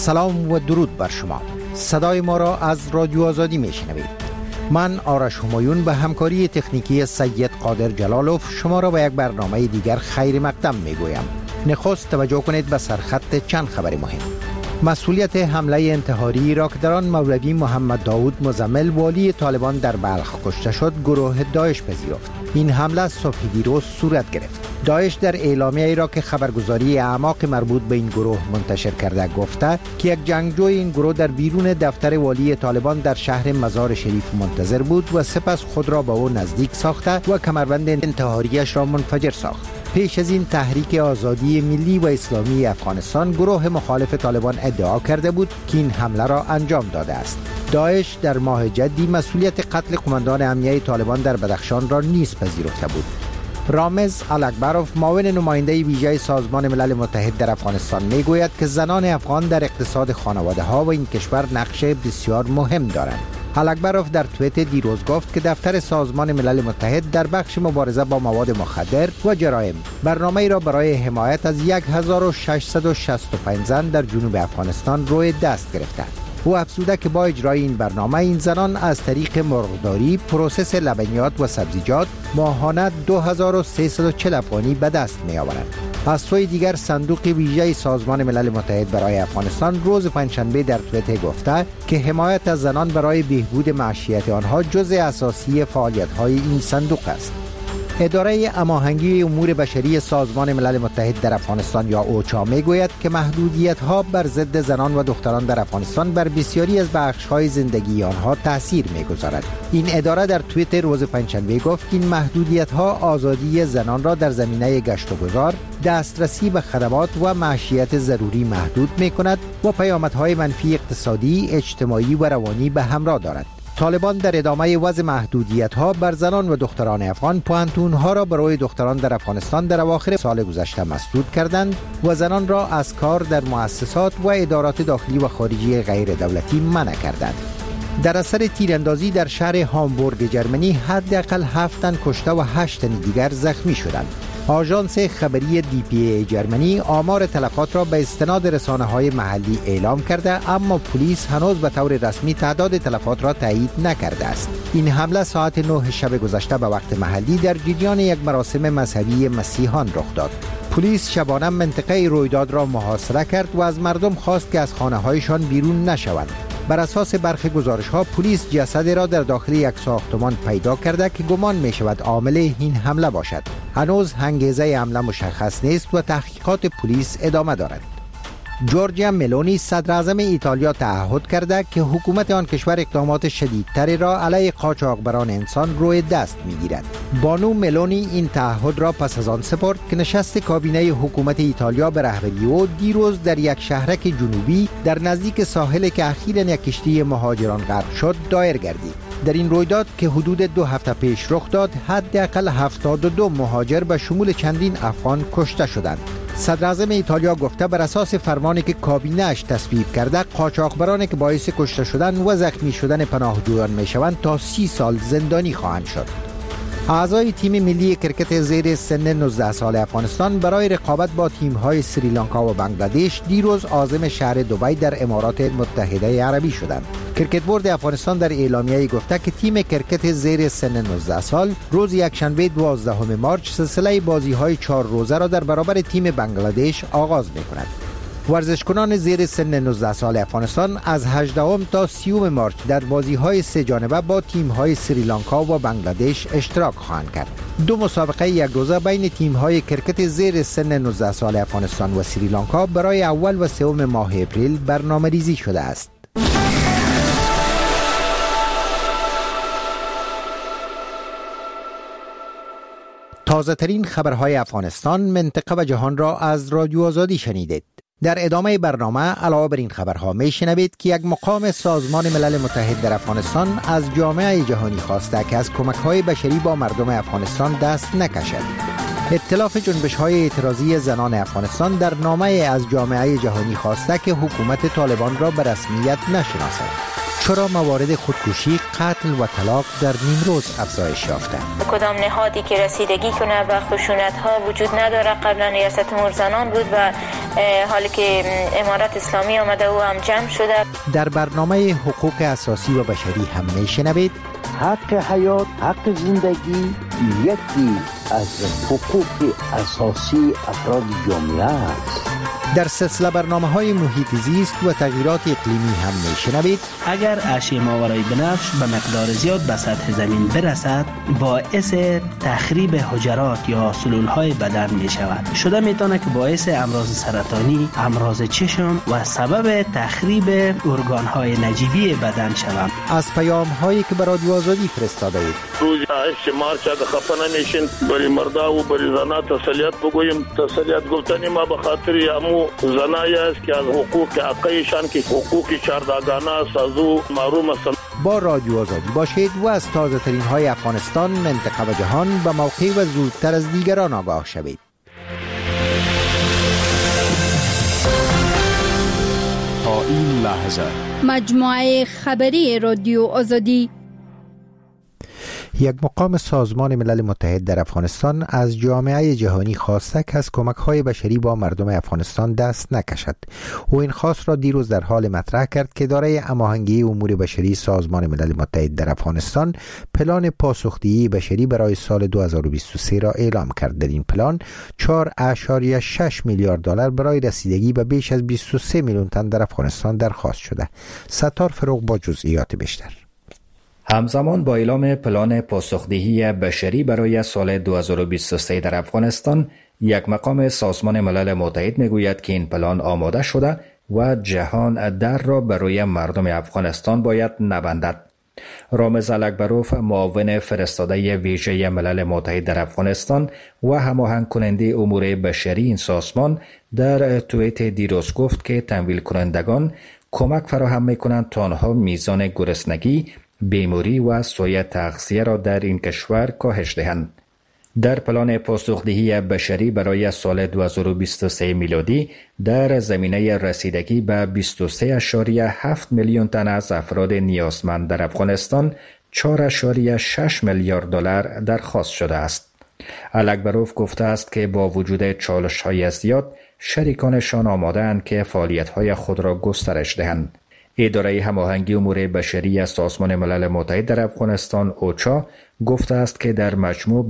سلام و درود بر شما. صدای ما را از رادیو آزادی میشنوید. من آرش همایون به همکاری تکنیکی سید قادر جلالوف شما را به یک برنامه دیگر خیر مقدم میگویم. نخست توجه کنید به سرخط چند خبر مهم. مسئولیت حمله انتحاری را که در آن مولوی محمد داود مزمل والی طالبان در بلخ کشته شد گروه داعش پذیرفت. این حمله صبح دیروز صورت گرفت. داعش در اعلامیه‌ای را که خبرگزاری اعماق مربوط به این گروه منتشر کرده گفته که یک جنگجوی این گروه در بیرون دفتر والی طالبان در شهر مزار شریف منتظر بود و سپس خود را به او نزدیک ساخته و کمربند انتحاریش را منفجر ساخت. پیش از این تحریک آزادی ملی و اسلامی افغانستان گروه مخالف طالبان ادعا کرده بود که این حمله را انجام داده است. داعش در ماه جدی مسئولیت قتل قماندان امنیه طالبان در بدخشان را نیز پذیرفته بود. رامز الاکبروف معاون نماینده ویژه سازمان ملل متحد در افغانستان میگوید که زنان افغان در اقتصاد خانواده ها و این کشور نقش بسیار مهم دارند. الاکبروف در توییت دیروز گفت که دفتر سازمان ملل متحد در بخش مبارزه با مواد مخدر و جرایم برنامه‌ای را برای حمایت از 1665 زن در جنوب افغانستان روی دست گرفته. او افزوده که با اجرای این برنامه این زنان از طریق مرغداری، پروسس لبنیات و سبزیجات ماهانه 2340 افغانی به دست می آورند. از سوی دیگر صندوق ویژه سازمان ملل متحد برای افغانستان روز پنجشنبه در توییتر گفته که حمایت از زنان برای بهبود معیشت آنها جزء اساسی فعالیت‌های این صندوق است. اداره هماهنگی امور بشری سازمان ملل متحد در افغانستان یا اوچا میگوید که محدودیت‌ها بر ضد زنان و دختران در افغانستان بر بسیاری از بخش‌های زندگی آنها تأثیر می‌گذارد. این اداره در توییتر روز پنجشنبه گفت که این محدودیت‌ها آزادی زنان را در زمینه گشت و گذار، دسترسی به خدمات و معیشت ضروری محدود می‌کند و پیامدهای منفی اقتصادی، اجتماعی و روانی به همراه دارد. طالبان در ادامه وضع محدودیت‌ها بر زنان و دختران افغان پوهنتون‌ها را برای دختران در افغانستان در اواخر سال گذشته مسدود کردند و زنان را از کار در مؤسسات و ادارات داخلی و خارجی غیر دولتی منع کردند. در اثر تیراندازی در شهر هامبورگ جرمنی حداقل 7 تن کشته و 8 تن دیگر زخمی شدند. آژانس خبری DPA جرمنی آمار تلفات را به استناد رسانه‌های محلی اعلام کرده، اما پلیس هنوز به طور رسمی تعداد تلفات را تایید نکرده است. این حمله ساعت 9 شب گذشته به وقت محلی در جریان یک مراسم مذهبی مسیحیان رخ داد. پلیس شبانه منطقه رویداد را محاصره کرد و از مردم خواست که از خانه‌هایشان بیرون نشوند. بر اساس برخی گزارش‌ها پلیس جسد را در داخل یک ساختمان پیدا کرده که گمان می‌شود عامل این حمله باشد. هنوز انگیزه حمله مشخص نیست و تحقیقات پلیس ادامه دارد. جورجیا ملونی صدر اعظم ایتالیا تعهد کرده که حکومت آن کشور اقدامات شدیدتری را علیه قاچاقبران انسان روی دست می‌گیرد. بانو ملونی این تعهد را پس از آن سپرد که نشست کابینه حکومت ایتالیا به رهبری او دیروز در یک شهرک جنوبی در نزدیک ساحل که اخیراً یک کشتی مهاجران غرق شد دایر گردید. در این رویداد که حدود 2 هفته پیش رخ داد، حداقل 72 مهاجر به شمول چندین افغان کشته شدند. صدر اعظم ایتالیا گفته بر اساس فرمانی که کابینه اش تصویب کرده، قاچاقبرانی که باعث کشته شدن و زخمی شدن پناهجویان میشوند تا 30 سال زندانی خواهند شد. اعضای تیم ملی کرکت زیر سن 19 سال افغانستان برای رقابت با تیم‌های سریلانکا و بنگلادش دیروز عازم شهر دبی در امارات متحده عربی شدند. کرکت بورد افغانستان در اعلامیه‌ای گفته که تیم کرکت زیر سن 19 سال روز یکشنبه 12 مارس سلسله بازی‌های 4 روزه را در برابر تیم بنگلادش آغاز می‌کند. ورزشکنان زیر سن 19 سال افغانستان از 18 تا 30 مارس در بازی‌های 3 جانبه با تیم‌های سریلانکا و بنگلادش اشتراک خواهند کرد. 2 مسابقه یک روزه بین تیم‌های کرکت زیر سن 19 سال افغانستان و سریلانکا برای اول و سوم ماه اپریل برنامه‌ریزی شده است. تازه ترین خبرهای افغانستان، منطقه و جهان را از رادیو آزادی شنیدید. در ادامه برنامه علاوه بر این خبرها میشنوید که یک مقام سازمان ملل متحد در افغانستان از جامعه جهانی خواسته که از کمک‌های بشری با مردم افغانستان دست نکشد. ائتلاف جنبش‌های اعتراضی زنان افغانستان در نامه از جامعه جهانی خواسته که حکومت طالبان را به رسمیت نشناسد. چرا موارد خودکشی، قتل و طلاق در نیمروز افزایش یافته؟ کدام نهادی که رسیدگی کنه به خشونت‌ها وجود نداره. قبلا ریاست امور زنان بود و حالی که امارت اسلامی آمده و هم جمع شده. در برنامه حقوق اساسی و بشری هم میشنوید حق حیات، حق زندگی یکی از حقوق اساسی افراد جامعه است. در سلسله برنامه‌های محیط زیست و تغییرات اقلیمی هم میشنوید اگر اشعه ماورای بنفش به مقدار زیاد به سطح زمین برسد باعث تخریب حجرات یا سلولهای بدن می شود. شده میتونه که باعث امراض سرطانی، امراض چشم و سبب تخریب ارگانهای نجیبی بدن شود. از پیام‌هایی که به رادیو آزادی فرستاده اید. روز مارچ خفه نمیشین، برای مردا و برای زنا تسلیت بگوییم. تسلیت گفتنی ما به خاطر امو زنایی است که از حقوق حقیقشان که حقوق چهارداگانه است از او محروم هستند. با رادیو آزادی باشید و از تازه ترین های افغانستان، منطقه و جهان به موقع و زودتر از دیگران آگاه شوید. تا این لحظه مجموعه خبری رادیو آزادی. یک مقام سازمان ملل متحد در افغانستان از جامعه جهانی خواسته که از کمک‌های بشری با مردم افغانستان دست نکشد. او این خواست را دیروز در حال مطرح کرد که اداره هماهنگی امور بشری سازمان ملل متحد در افغانستان پلان پاسخدهی بشری برای سال 2023 را اعلام کرد. در این پلان 4.6 میلیارد دلار برای رسیدگی به بیش از 23 میلیون تن در افغانستان درخواست شده. ستار فروغ با جزئیات بیشتر. همزمان با اعلام پلان پاسخدهی بشری برای سال 2023 در افغانستان، یک مقام سازمان ملل متحد میگوید که این پلان آماده شده و جهان در را برای مردم افغانستان باید نبندد. رامز الکبروف، معاون فرستاده ویژه ملل متحد در افغانستان و هماهنگ کننده امور بشری این سازمان، در توییت دیروز گفت که تمویل کنندگان کمک فراهم میکنند تا آنها میزان گرسنگی، بیماری و سوء تغذیه را در این کشور کاهش دهند. در پلان پاسخدهی بشری برای سال 2023 میلادی در زمینه رسیدگی به 23.7 میلیون تن از افراد نیازمند در افغانستان 4.6 میلیارد دلار درخواست شده است. الکبروف گفته است که با وجود چالش‌های زیاد، شریکانشان آماده‌اند که فعالیت‌های خود را گسترش دهند. اداره هماهنگی امور بشری از سازمان ملل متحد در افغانستان اوچا گفته است که در مجموع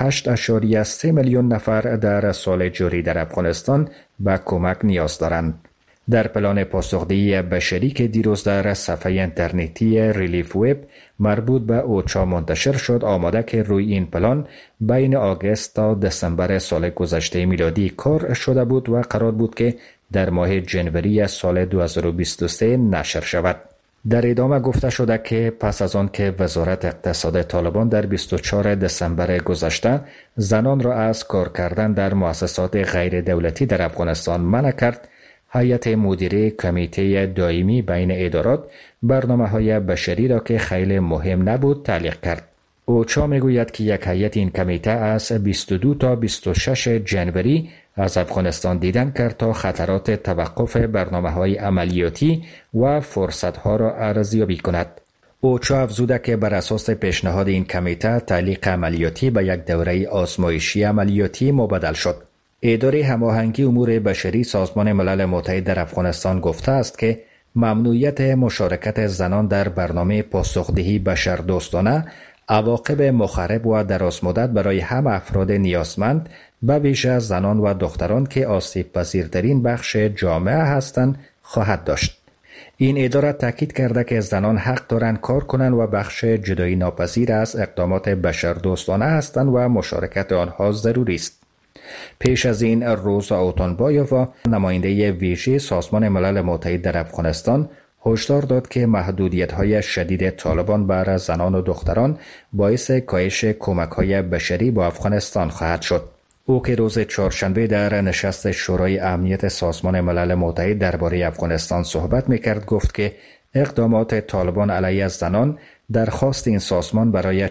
28.3 میلیون نفر در سال جاری در افغانستان به کمک نیاز دارند. در پلان پاسخدهی بشری که دیروز در صفحه اینترنتی ریلیف وب مربوط به اوچا منتشر شد، آماده که روی این پلان بین آگوست تا دسامبر سال گذشته میلادی کار شده بود و قرار بود که در ماه جنوری سال 2023 نشر شود. در ادامه گفته شده که پس از آن که وزارت اقتصاد طالبان در 24 دسامبر گذشته زنان را از کار کردن در مؤسسات غیر دولتی در افغانستان منع کرد، هیئت مدیره کمیته دائمی بین ادارات برنامه‌های بشری را که خیلی مهم نبود تعلیق کرد. اوچا میگوید که یک هیئت این کمیته از 22 تا 26 جنوری از افغانستان دیدن کرد تا خطرات توقف برنامه‌های عملیاتی و فرصت‌ها را ارزیابی کند. اوچا افزوده که بر اساس پیشنهاد این کمیته تعلیق عملیاتی به یک دوره آزمایشی عملیاتی مبدل شد. اداره هماهنگی امور بشری سازمان ملل متحد در افغانستان گفته است که ممنوعیت مشارکت زنان در برنامه پاسخدهی بشردوستانه عواقب مخرب و درازمدت برای همه افراد نیازمند به ویژه زنان و دختران که آسیب پذیرترین بخش جامعه هستند خواهد داشت. این اداره تاکید کرده که زنان حق دارند کار کنند و بخش جدایی ناپذیر از اقدامات بشردوستانه هستند و مشارکت آنها ضروری است. پیش از این روزا اوتانبایووا، نماینده ویژه سازمان ملل متحد در افغانستان، هشدار داد که محدودیت‌های شدید طالبان بر زنان و دختران باعث کاهش کمک‌های بشری با افغانستان خواهد شد. او که روز چهارشنبه در نشست شورای امنیت سازمان ملل متحد درباره افغانستان صحبت می‌کرد گفت که اقدامات طالبان علیه زنان درخواست این سازمان برای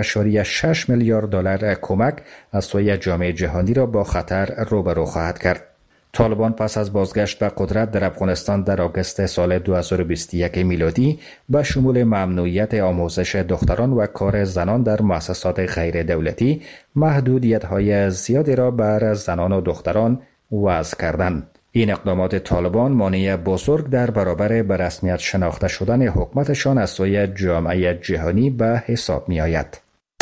4.6 میلیارد دلار کمک از سوی جامعه جهانی را با خطر روبرو خواهد کرد. طالبان پس از بازگشت به قدرت در افغانستان در آگوست سال 2021 میلادی به شمول ممنوعیت آموزش دختران و کار زنان در مؤسسات غیر دولتی محدودیت‌های زیادی را بر زنان و دختران وضع کردند. این اقدامات طالبان مانع بزرگ در برابر به رسمیت شناخته شدن حکومتشان از سوی جامعه جهانی به حساب می آید.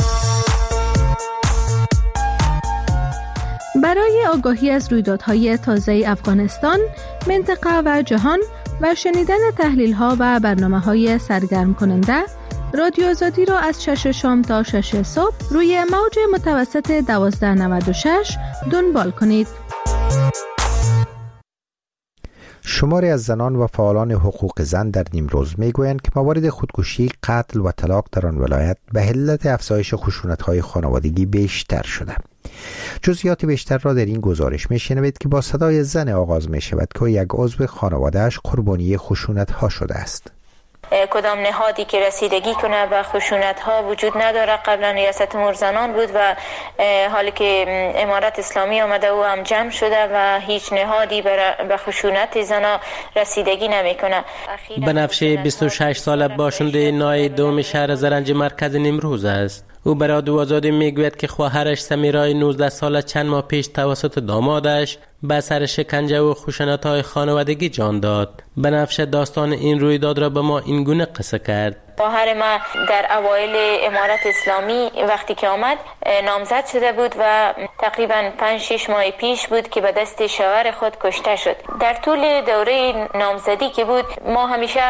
برای آگاهی از رویدادهای تازه افغانستان، منطقه و جهان و شنیدن تحلیل‌ها و برنامه‌های سرگرم کننده، رادیو آزادی را از 6 شام تا 6 صبح روی موج متوسط 1296 دنبال کنید. شماری از زنان و فعالان حقوق زن در نیمروز میگویند که موارد خودکشی، قتل و طلاق در آن ولایت به علت افزایش خشونت‌های خانوادگی بیشتر شده. جزئیات بیشتر را در این گزارش میشنوید که با صدای زن آغاز می شود که یک عضو خانواده‌اش قربانی خشونت‌ها شده است. کدام نهادی که رسیدگی کنه به خشونت ها وجود نداره. قبلا ریاست امور زنان بود و حالی که امارت اسلامی آمده او هم جمع شده و هیچ نهادی به خشونت زنا رسیدگی نمیکنه. بنفشه 26 ساله باشنده نای دوم شهر زرنج مرکز نیمروز است. او برای رادیو آزادی میگوید که خواهرش سمیرای 19 ساله چند ماه پیش توسط دامادش به اثر شکنجه و خشونت‌های خانوادگی جان داد. بنفشه داستان این رویداد را به ما این گونه قصه کرد. خواهر ما در اوایل امارت اسلامی وقتی که آمد نامزد شده بود و تقریبا 5-6 ماه پیش بود که به دست شوهر خود کشته شد. در طول دوره نامزدی که بود ما همیشه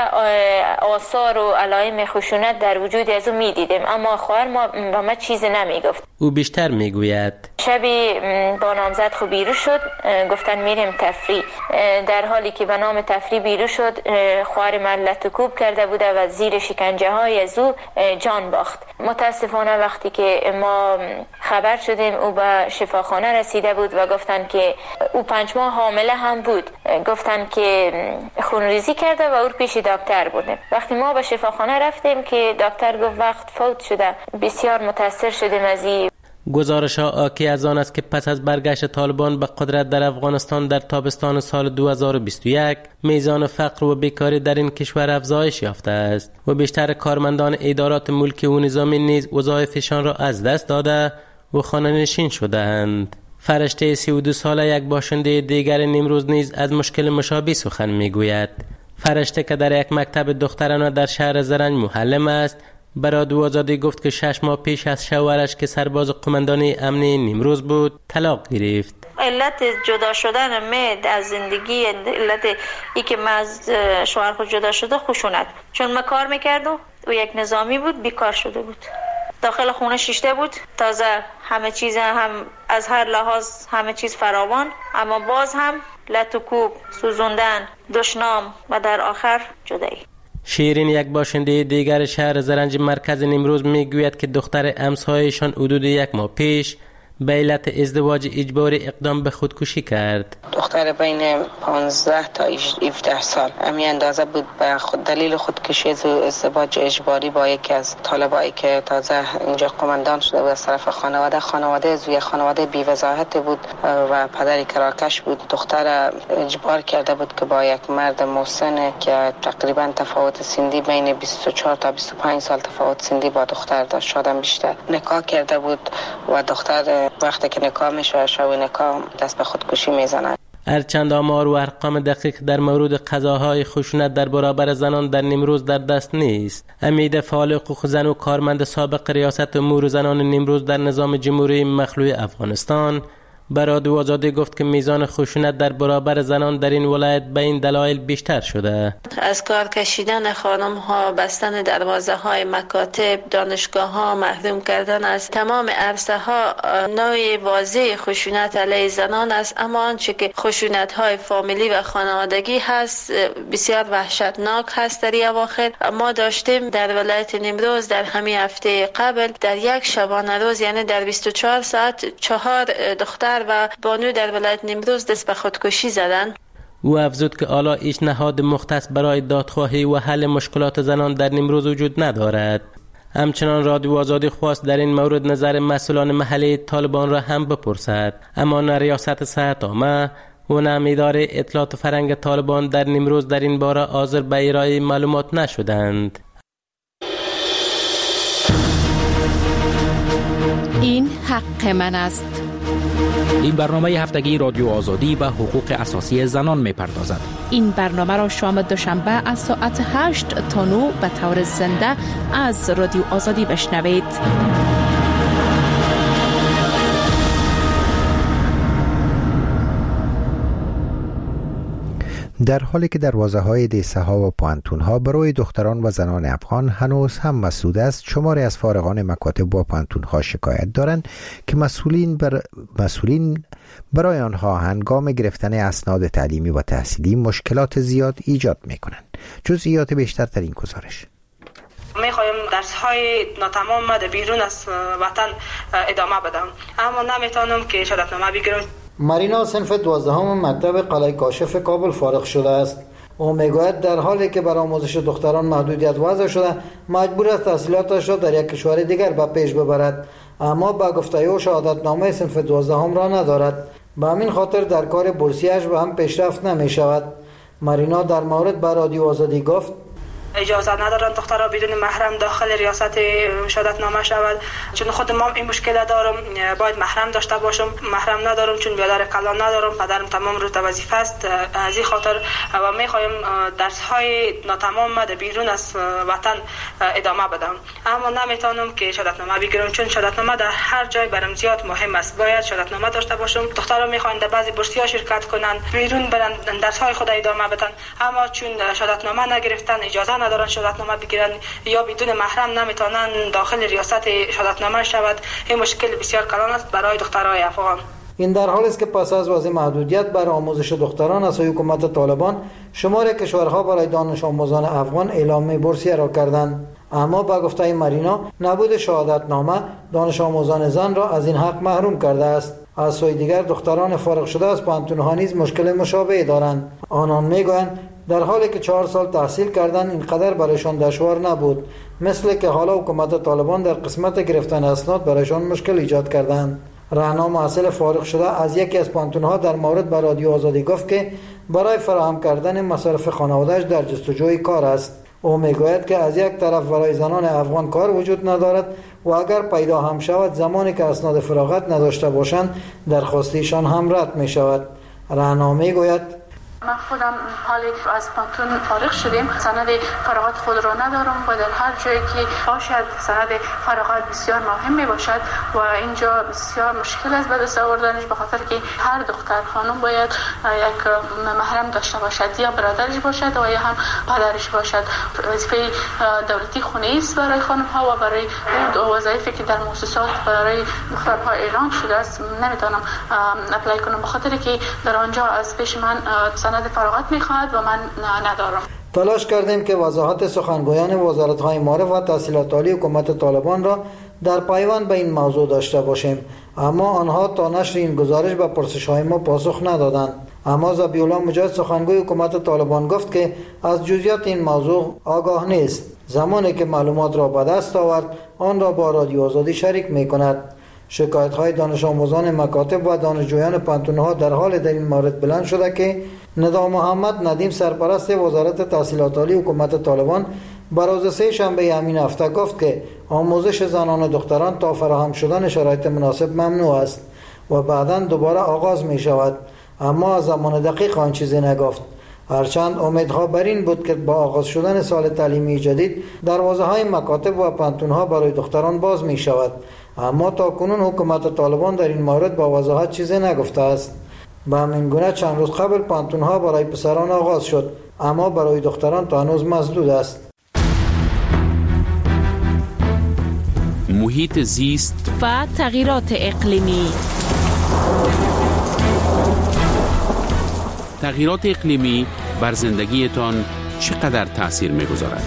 آثار و علائم خشونت در وجود از او میدیدیم، اما خواهر ما به ما چیزی نمیگفت. او بیشتر میگوید شبی با نامزد خود بیرون شد، گفتن میریم تفریح. در حالی که به نام تفریح بیرون شد، خواهر من لطکوب کرده بوده و زیر شکنجه های از او جان باخت. متاسفانه وقتی که ما خبر شدیم او به شفاخانه رسیده بود و گفتن که او 5 ماه حامله هم بود. گفتن که خونریزی کرده و او پیش دکتر بردیم. وقتی ما به شفاخانه رفتیم که دکتر گفت وقت فوت شده. بسیار متاثر شدیم از این. گزارش ها آکی از آن است که پس از برگشت طالبان به قدرت در افغانستان در تابستان سال 2021 میزان فقر و بیکاری در این کشور افزایش یافته است و بیشتر کارمندان ادارات ملکی و نظامی نیز وظایفشان را از دست داده و خانه‌نشین شده‌اند. فرشته 32 ساله یک باشنده دیگر نیمروز نیز از مشکل مشابه سخن میگوید. فرشته که در یک مکتب دخترانه در شهر زرنج معلم است، برای رادیو آزادی گفت که 6 ماه پیش از شوهرش که سرباز قماندانی امنی نیمروز بود طلاق گرفت. علت جدا شدن من از زندگی، علت ای که من از شوهر خود جدا شده خشونت، چون من کار میکردم و یک نظامی بود، بیکار شده بود، داخل خونه شیشته بود، تازه همه چیز هم از هر لحاظ همه چیز فراوان، اما باز هم لطکوب، سوزوندن، دشنام و در آخر جدایی. شیرین یک باشنده دیگر شهر زرنج مرکز نیمروز میگوید که دختر امسایشان حدود 1 ماه پیش به علت ازدواج اجباری اقدام به خودکشی کرد. دختر بین 15 تا 17 سال همین اندازه بود به خود دلیل خودکشی ازدواج اجباری با یکی از طالبایی که تازه اینجا قماندان شده بود از طرف خانواده زوی خانواده بی‌وضاحت بود و پدری کراکش بود. دختر اجبار کرده بود که با یک مرد مسن که تقریبا تفاوت سنی بین 24 تا 25 سال تفاوت سنی با دختر داشت، شادم بیشتر نکاح کرده بود و دختر وقتی که نکاح میشه شب نکاح دست به خودکشی میزنه. هرچند آمار و ارقام دقیق در مورد قضاهای خشونت در برابر زنان در نیمروز در دست نیست. امید فعال حقوق زن و کارمند سابق ریاست امور زنان نیمروز در نظام جمهوری مخلوع افغانستان برای رادیو آزادی گفت که میزان خشونت در برابر زنان در این ولایت به این دلایل بیشتر شده. از کار کشیدن خانم ها، بستن دروازه های مکاتب، دانشگاه ها، محروم کردن از تمام عرصه ها نوع واضح خشونت علیه زنان است. اما آنچه که خشونت های فامیلی و خانوادگی هست بسیار وحشتناک هست. در اواخر ما داشتیم در ولایت نیمروز در همین هفته قبل در یک شبانه روز، یعنی در 24 ساعت 4 دختر و بانو در ولایت نیمروز دست به خودکشی زدن. او افزود که حالا هیچ نهاد مختص برای دادخواهی و حل مشکلات زنان در نیمروز وجود ندارد. همچنان رادیو آزادی خواست در این مورد نظر مسئولان محلی طالبان را هم بپرسد، اما نه ریاست صحت عامه و نه اداره اطلاعات فرهنگ طالبان در نیمروز در این باره حاضر به ارائه معلومات نشدند. این حق من است. این برنامه هفتگی رادیو آزادی به حقوق اساسی زنان می‌پردازد. این برنامه را شام دوشنبه از ساعت 8 تا 9 به طور زنده از رادیو آزادی بشنوید. در حالی که دروازه‌های دیسه‌ها و پوانتون‌ها برای دختران و زنان افغان هنوز هم مسدود است، شماری از فارغان مکاتب و پوانتون‌ها شکایت دارند که مسئولین برای آنها هنگام گرفتن اسناد تعلیمی و تحصیلی مشکلات زیاد ایجاد می‌کنند. جزئیات بیشتر در این گزارش. میخوایم درس‌های ناتمام در بیرون از وطن ادامه بدم، اما نمیتونم که شهادتنامه بگیرم. مارینا صنف 12 مکتب قلعه کاشف کابل فارغ شده است. او میگوید در حالی که بر آموزش دختران محدودیت وضع شده، مجبور است تحصیلاتش را در یک کشور دیگر به پیش ببرد، اما با گفته او شهادتنامه صنف 12 را ندارد. به همین خاطر در کار بورسیش به هم پیشرفت نمی شود. مارینا در مورد به رادیو آزادی گفت: اجازه ندارن دخترها بدون محرم داخل ریاست شهادتنامه شود، چون خود ما این مشکل دارم، باید محرم داشته باشم. محرم ندارم چون برادر کلان ندارم، پدرم تمام روز در وظیفه است. از این خاطر و میخوایم درس های ناتمام در بیرون از وطن ادامه بدم، اما نمیتونم که شهادتنامه بگیرم، چون شهادتنامه در هر جای برام زیاد مهم است. باید شهادتنامه داشته باشم. دخترها میخوان در بعضی بورسی‌ها شرکت کنن، بیرون برن درس های خود ادامه بدن، اما چون شهادتنامه نگرفتن، اجازه ندارن شهادتنامه بگیرن یا بدون محرم نمیتونن داخل ریاست شهادتنامه شود. این مشکل بسیار کلان است برای دخترای افغان. این در حالی است که پس از وضع محدودیت بر آموزش دختران از حکومت طالبان، شمار کشورها برای دانش آموزان افغان اعلام بورسیه را کردند. اما با گفته مارینا، نبود شهادتنامه دانش آموزان زن را از این حق محروم کرده است. از سوی دیگر دختران فارغ شده از پانتون‌ها نیز مشکل مشابهی دارند. آنان میگویند در حالی که 4 سال تحصیل کردن اینقدر برایشان دشوار نبود، مثل که حالا حکومت طالبان در قسمت گرفتن اسناد برایشان مشکل ایجاد کردند. رهنا محصل فارغ شده از یکی از پانتون‌ها در مورد به رادیو آزادی گفت که برای فراهم کردن مصارف خانواده‌اش در جستجوی کار است. او میگوید که از یک طرف برای زنان افغان کار وجود ندارد و اگر پیدا هم شود، زمانی که اسناد فراغت نداشته باشند درخواستیشان هم رد می شود. رهنا میگوید: من خودم حالی از پانتون فارغ شدیم، سند فراغت خود را ندارم و در هر جایی که باشد سند فراغت بسیار مهم می باشد و اینجا بسیار مشکل است به دست آوردنش، به خاطر که هر دختر خانم باید یک محرم داشته باشد، یا برادرش باشد و یا هم پدرش باشد. وظیفه دولتی خونه است برای خانم ها و برای وظایفی که در مؤسسات برای دخترها اعلام شده است نمیتونم اپلای کنم، به خاطر که در آنجا از پیش من سند فراغت میخواهد و من ندارم. تلاش کردیم که وضاحت سخنگویان وزارت‌های معارف و تحصیلات عالی حکومت طالبان را در پیوند به این موضوع داشته باشیم، اما آنها تا نشر این گزارش به پرسش‌های ما پاسخ ندادند. اما ذبیح الله مجاهد سخنگوی حکومت طالبان گفت که از جزئیات این موضوع آگاه نیست. زمانی که معلومات را به دست آورد، آن را با رادیو آزادی شریک می‌کند. شکایت‌های دانش آموزان مکاتب و دانشجویان پانتون‌ها در حال در این مورد بلند شده که ندا محمد ندیم سرپرست وزارت تحصیلات عالی حکومت طالبان بر روز 3 شنبه همین هفته گفت که آموزش زنان و دختران تا فراهم شدن شرایط مناسب ممنوع است و بعداً دوباره آغاز می شود، اما از زمان دقیق آن چیزی نگفت. هرچند امیدها بر این بود که با آغاز شدن سال تعلیمی جدید دروازه‌های مکاتب و پانتون‌ها برای دختران باز می شود، اما تا کنون حکومت طالبان در این مورد با وضاحت چیزی نگفته است. به همین گونه چند روز قبل پانتون‌ها برای پسران آغاز شد، اما برای دختران تا هنوز مسدود است. محیط زیست و تغییرات اقلیمی. تغییرات اقلیمی بر زندگیتان چقدر تأثیر می‌گذارد؟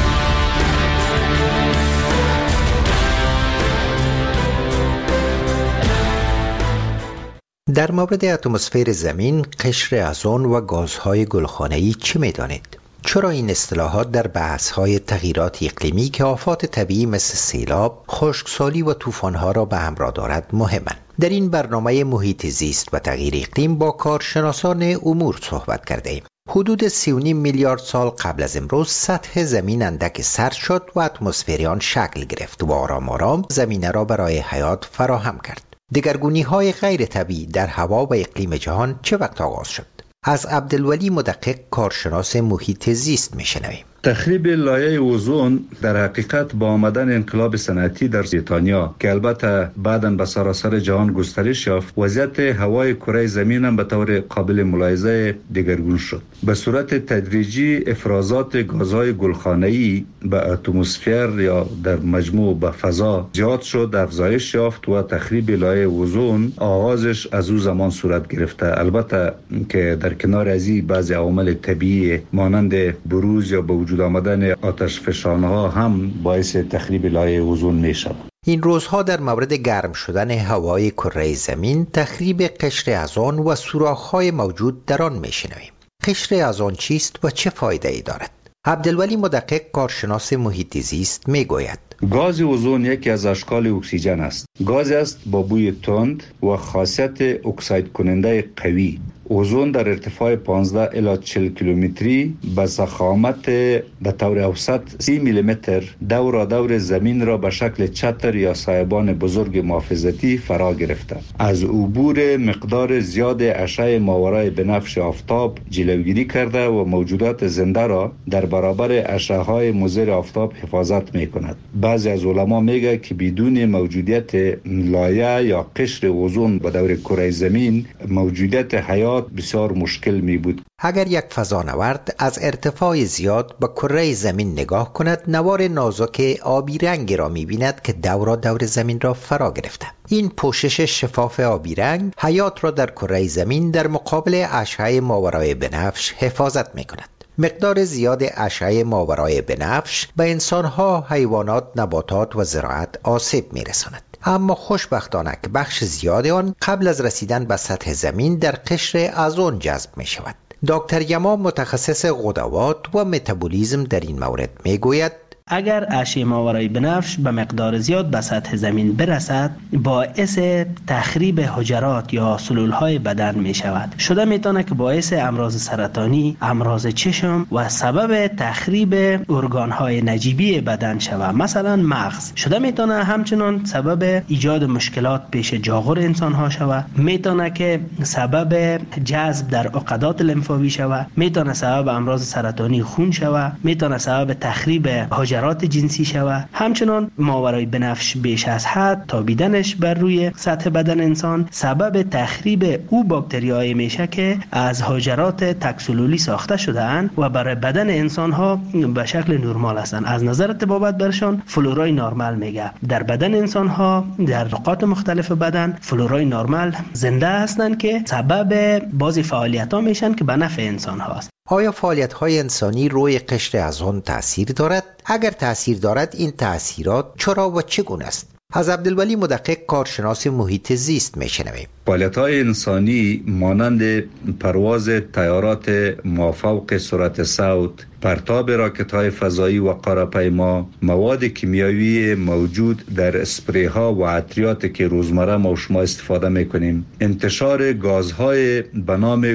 در مورد اتمسفر زمین، قشر اوزون و گازهای گلخانه‌ای چه می‌دانید؟ چرا این اصطلاحات در بحث‌های تغییرات اقلیمی که آفات طبیعی مثل سیلاب، خشکسالی و طوفان‌ها را به همراه دارد مهمند؟ در این برنامه محیط زیست و تغییر اقلیم با کارشناسان امور صحبت کرده‌ایم. حدود 3.5 میلیارد سال قبل از امروز سطح زمین اندک سرد شد و اتمسفر آن شکل گرفت و آرام آرام زمینه را برای حیات فراهم کرد. دگرگونی‌های غیر طبیعی در هوا و اقلیم جهان چه وقت آغاز شد؟ از عبدالولی مدقق کارشناس محیط زیست میشنویم. تخریب لایه اوزون در حقیقت با آمدن انقلاب صنعتی در بریتانیا که البته بعداً به سراسر جهان گسترش یافت، وضعیت هوای کره زمین هم به طور قابل ملاحظه دگرگون شد. به صورت تدریجی افرازات گازهای گلخانه‌ای به اتمسفر یا در مجموع به فضا زیاد شد، افزایش یافت و تخریب لایه اوزون آغازش از او زمان صورت گرفته. البته که در کنار از این بعضی عوامل طبیعی مانند بروز یا به وجود آمدن آتش فشانها هم باعث تخریب لایه اوزون می شود. این روزها در مورد گرم شدن هوای کره زمین، تخریب قشر اوزون و سوراخ‌های موجود در آن میشنویم. قشر اوزون چیست و چه فایده ای دارد؟ عبدالولی مدقق کارشناس محیط زیست میگوید. گاز اوزون یکی از اشکال اکسیژن است. گازی است با بوی تند و خاصیت اکسید کننده قوی. اوزون در ارتفاع 15 الی 40 کیلومتری به ضخامت به طور اوسط 30 میلیمتر دور زمین را به شکل چتر یا سایبان بزرگ محافظتی فرا گرفته. از عبور مقدار زیاد اشعه ماورای بنفش آفتاب جلوگیری کرده و موجودات زنده را در برابر اشعه‌های مضر آفتاب حفاظت می‌کند. بعضی از علما میگه که بدون موجودیت لایه یا قشر اوزون به دور کره زمین موجودیت حیات بسیار مشکل می بود. اگر یک فضانورد از ارتفاع زیاد به کره زمین نگاه کند، نوار نازک آبی رنگ را می بیند که دور زمین را فرا گرفته. این پوشش شفاف آبی رنگ حیات را در کره زمین در مقابل اشعه ماورای بنفش حفاظت می کند. مقدار زیاد اشعه ماورای بنفش به انسانها، حیوانات، نباتات و زراعت آسیب می رساند. اما خوشبختانه که بخش زیاد آن قبل از رسیدن به سطح زمین در قشر اوزون جذب می شود. دکتر یما متخصص غدوات و متابولیسم در این مورد می گوید اگر اشعه ماورای بنفش به مقدار زیاد به سطح زمین برسد، باعث تخریب حجرات یا سلولهای بدن می شود. شده می تونه که باعث امراض سرطانی، امراض چشم و سبب تخریب ارگانهای نجیبی بدن شود. مثلا مغز. شده می تونه همچنان سبب ایجاد مشکلات پیش جاغور انسان ها شود. می تونه که سبب جذب در عقدات لمفاوی شود. می تونه سبب امراض سرطانی خون شود. می تونه سبب تخریب حجرات جنسی شود. همچنان ماورای بنفش بیش از حد تابیدنش بر روی سطح بدن انسان سبب تخریب او باکتریایی میشه که از حجرات تکسلولی ساخته شده اند و برای بدن انسان ها به شکل نرمال هستند. از نظر طبابت برشان فلورای نرمال میگه. در بدن انسان ها در نقاط مختلف بدن فلورای نرمال زنده هستند که سبب بعضی فعالیت ها میشن که به نفع انسان هاست. آیا فعالیت‌های انسانی روی قشر اوزون تأثیر دارد؟ اگر تأثیر دارد، این تأثیرات چرا و چگونه است؟ از عبدالولی مدقق کارشناس محیط زیست میشنویم. فعالیت‌های انسانی مانند پرواز تیارات مافوق سرعت صوت، پرتاب راکت‌های فضایی و قاره‌پیما، مواد کیمیایی موجود در اسپری‌ها و عطریات که روزمره ما و شما استفاده می‌کنیم، انتشار گازهای به نام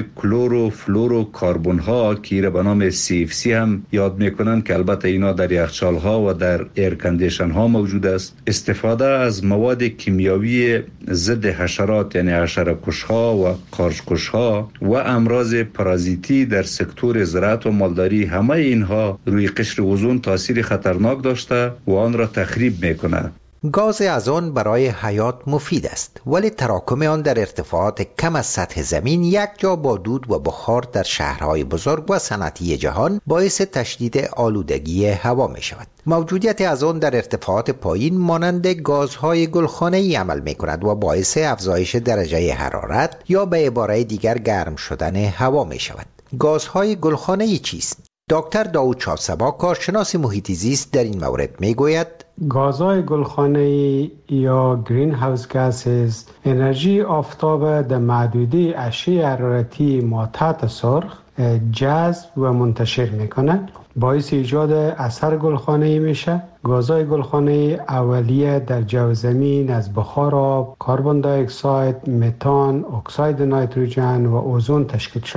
کلوروفلوروکاربن‌ها که به نام CFC هم یاد می‌کنند که البته اینا در یخچال‌ها و در ایرکندیشن‌ها موجود است، استفاده از مواد کیمیایی ضد حشرات یعنی حشره‌کش‌ها و قارچ‌کش‌ها و امراض پارازیتی در سکتور زراعت و مالداری، همه اینها روی قشر اوزون تاثیر خطرناک داشته و آن را تخریب میکنه. گاز اوزون برای حیات مفید است، ولی تراکم آن در ارتفاعات کم از سطح زمین یک جا با دود و بخار در شهرهای بزرگ و صنعتی جهان باعث تشدید آلودگی هوا می شود. موجودیت اوزون در ارتفاعات پایین مانند گازهای گلخانه‌ای عمل می کند و باعث افزایش درجه حرارت یا به عباره دیگر گرم شدن هوا می شود. گازهای گلخانه‌ای چیست؟ دکتر داوود شاهسبا کارشناس محیط زیست در این مورد میگوید گازهای گلخانه‌ای یا گرین هاوس گازز انرژی آفتاب در محدوده اشعه حرارتی ما تحت سرخ جذب و منتشر میکنه، باعث ایجاد اثر گلخانه‌ای میشه. گازهای گلخانه‌ای اولیه در جو زمین از بخار آب، کربن دی اکساید، متان، اکساید نیتروژن و اوزون تشکیل شده.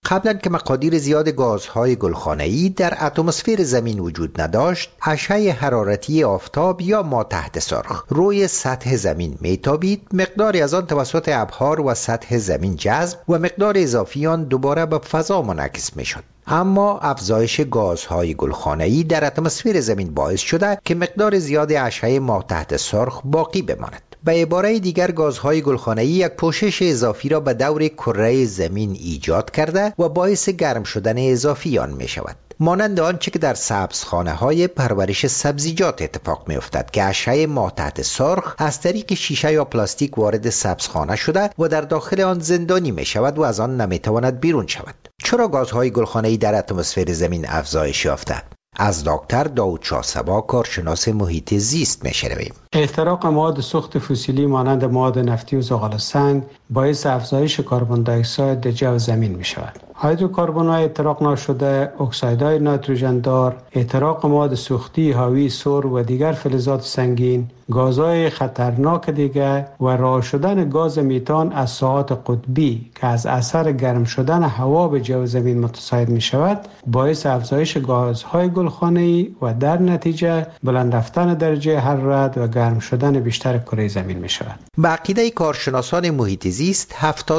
قبلا که مقادیر زیاد گازهای گلخانه‌ای در اتمسفر زمین وجود نداشت، اشعه حرارتی آفتاب یا ما تحت سرخ روی سطح زمین میتابید، مقداری از آن توسط ابحار و سطح زمین جذب و مقدار اضافی آن دوباره به فضا منعکس میشد. اما افزایش گازهای گلخانه‌ای در اتمسفر زمین باعث شده که مقدار زیاد اشعه ما تحت سرخ باقی بماند. به عباره دیگر گازهای گلخانه‌ای یک پوشش اضافی را به دور کره زمین ایجاد کرده و باعث گرم شدن اضافی آن می شود. مانند آنچه که در سبزخانه‌های پرورش سبزیجات اتفاق می‌افتد که اشعه ما تحت سرخ از طریق شیشه یا پلاستیک وارد سبزخانه شده و در داخل آن زندانی می‌شود و از آن نمی‌تواند بیرون شود. چرا گازهای گلخانه‌ای در اتمسفر زمین افزایش یافته؟ از دکتر داود شاه صبا، کارشناس محیط زیست میشنویم. احتراق مواد سوخت فسیلی مانند مواد نفتی و زغال سنگ باعث افزایش کربن دی اکساید در جو زمین می شود. هیدروکربن‌های احتراق ناشده، اکسایدهای نیتروژن دار، احتراق مواد سوختی حاوی سور و دیگر فلزات سنگین، گازهای خطرناک دیگر و رها شدن گاز میتان از ساحات قطبی که از اثر گرم شدن هوا به جو زمین متصاعد می شود، باعث افزایش گازهای گلخانه‌ای و در نتیجه بلند رفتن درجه حرارت و گرم شدن بیشتر کره زمین می شود. به عقیده کارشناسان محیط زیست،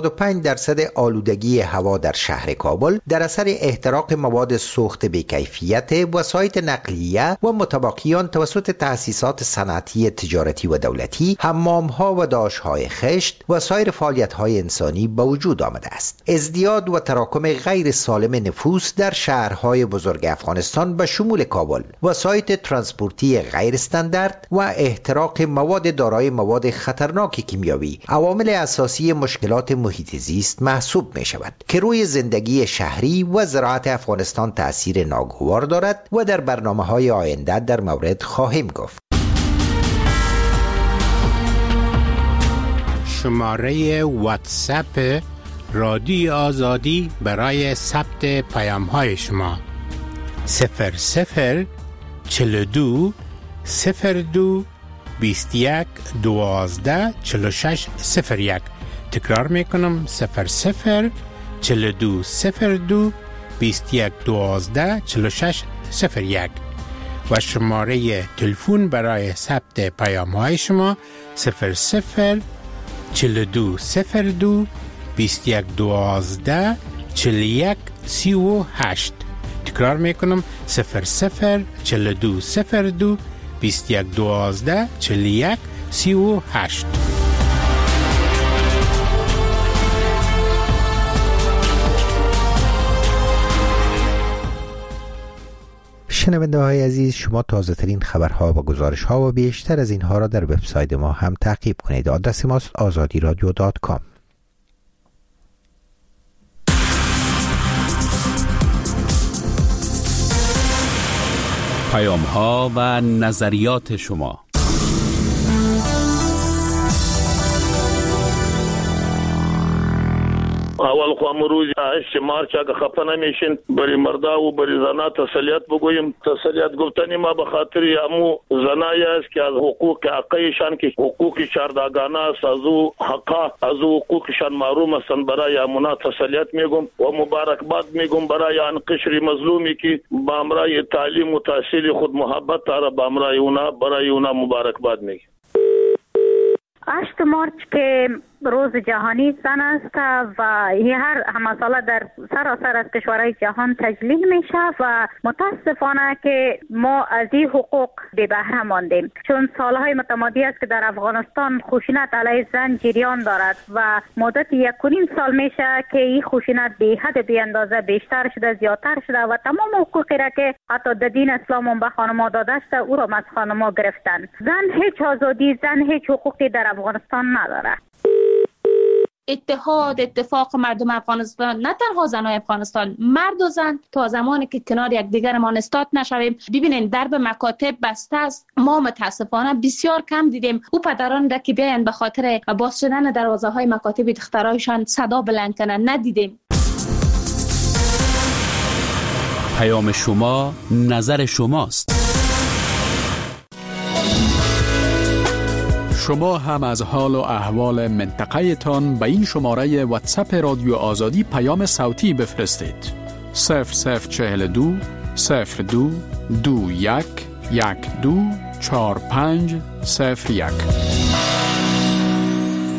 75% آلودگی هوا در شهر کابل در اثر احتراق مواد سوخت بی‌کیفیت، وسایط نقلیه و متبقیان توسط تأسیسات صنعتی، تجارتی و دولتی، حمام‌ها و داش‌های خشت و سایر فعالیت‌های انسانی به وجود آمده است. ازدیاد و تراکم غیر سالم نفوس در شهرهای بزرگ افغانستان به شمول کابل، وسایط ترانسپورتی غیر استاندارد و احتراق مواد دارای مواد خطرناک کیمیاوی عوامل اساسی مشکلات محیط زیست محسوب می شود که روی زندگی شهری و زراعت افغانستان تأثیر ناگوار دارد و در برنامه‌های آینده در مورد خواهیم گفت. شماره واتساپ رادیو آزادی برای ثبت پیام‌های شما 00 42 02 21 12 46 01. تکرار میکنم 00 42 02 21 12 46 01 و شماره تلفن برای ثبت پیام‌های شما 00 42 02 21 12 41 38. تکرار میکنم 00 42 02 21 12 41 38. شنونده های عزیز، شما تازه ترین خبرها و گزارش ها و بیشتر از اینها را در وبسایت ما هم تعقیب کنید. آدرس ماست azadiradio.com. پیام ها و نظریات شما. اول خو امروز استعمار که خفه نمیشین بری مردا و بری زنا تسلیت بگویم. تسلیت گفتنی ما به خاطر امو زنای است که از حقوق حقیقشان که حقوق شهردارانه است، از او حقا از حقوقشان محروم هستند. برای امونا تسلیت میگم و مبارکباد میگم برای آن قشر مظلومی که با امرای تعلیم و تحصیل خود محبت داره، با امرای اونا مبارکباد میگم. 8 مارچ که روز جهانی زن است و هر مسئله در سراسر از کشورهای جهان تجلیل میشه و متاسفانه که ما از این حقوق بی بهره ماندیم، چون سالهای متمادی است که در افغانستان خشونت علیه زن جریان دارد و مدت 1.5 سال میشه که این خشونت بی حد بی اندازه بیشتر شده، زیادتر شده و تمام حقوقی را که حتی در دین اسلام به خانم‌ها داده است او را از خانم‌ها گرفتن. زن هیچ آزادی، زن هیچ حقوقی در افغانستان نداره. اتفاق مردم افغانستان، نه تنها زنای افغانستان، مرد و زن، تا زمانی که کنار یکدیگرمان استاد نشویم. ببینین درب مکاتب بسته است. ما متاسفانه بسیار کم دیدیم او پدران را که بیاین به خاطر باز شدن دروازه های مکاتب دخترایشان صدا بلند کنن، ندیدیم. پیام شما، نظر شماست. شما هم از حال و احوال منطقه تان به این شماره واتساپ رادیو آزادی پیام صوتی بفرستید. 0042 02 21 12 45 01.